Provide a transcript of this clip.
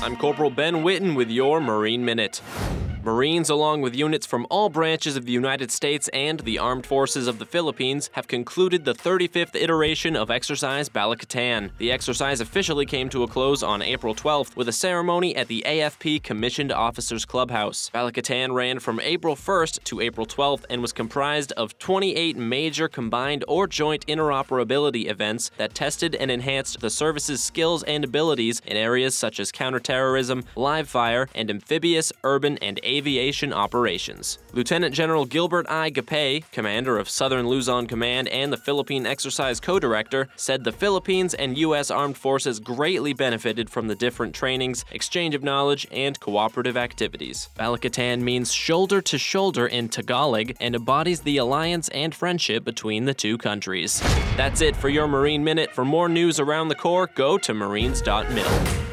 I'm Corporal Ben Witten with your Marine Minute. Marines, along with units from all branches of the United States and the Armed Forces of the Philippines, have concluded the 35th iteration of Exercise Bala-Catan. The exercise officially came to a close on April 12th with a ceremony at the AFP Commissioned Officers Clubhouse. Bala-Catan ran from April 1st to April 12th and was comprised of 28 major combined or joint interoperability events that tested and enhanced the service's skills and abilities in areas such as counterterrorism, live fire, and amphibious, urban, and aviation operations. Lieutenant General Gilbert I. Gapay, commander of Southern Luzon Command and the Philippine Exercise Co-Director, said the Philippines and U.S. Armed Forces greatly benefited from the different trainings, exchange of knowledge, and cooperative activities. Bala-Catan means shoulder to shoulder in Tagalog and embodies the alliance and friendship between the two countries. That's it for your Marine Minute. For more news around the Corps, go to marines.mil.